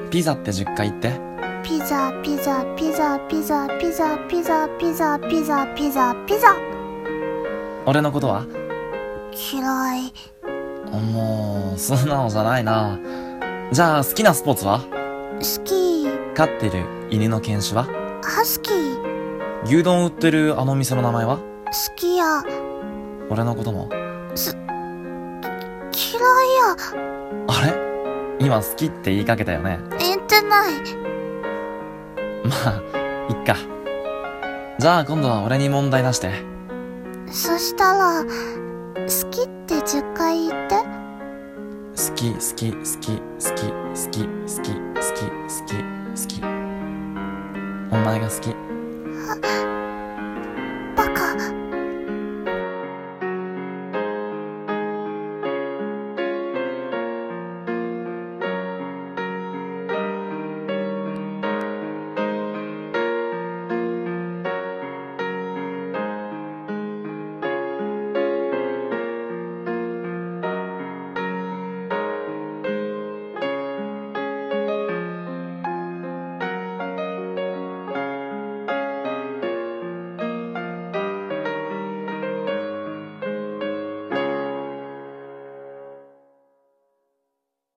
ピザって10回言って。 ピザピザピザピザピザピザピザピザピザピザ。 俺のことは？ 嫌い。 もう素直じゃないな。じゃあ好きなスポーツは？ 好き。 飼ってる犬の犬種は？ ハスキー。 牛丼売ってるあの店の名前は？ 好きや。 俺のことも？ 嫌いや。 あれ？今好きって言いかけたよね。 言ってない。 まあいっか。じゃあ今度は俺に問題出して。 そしたら好きって10回言って。 好き好き好き好き好き好き好き好き好き。お前が好き。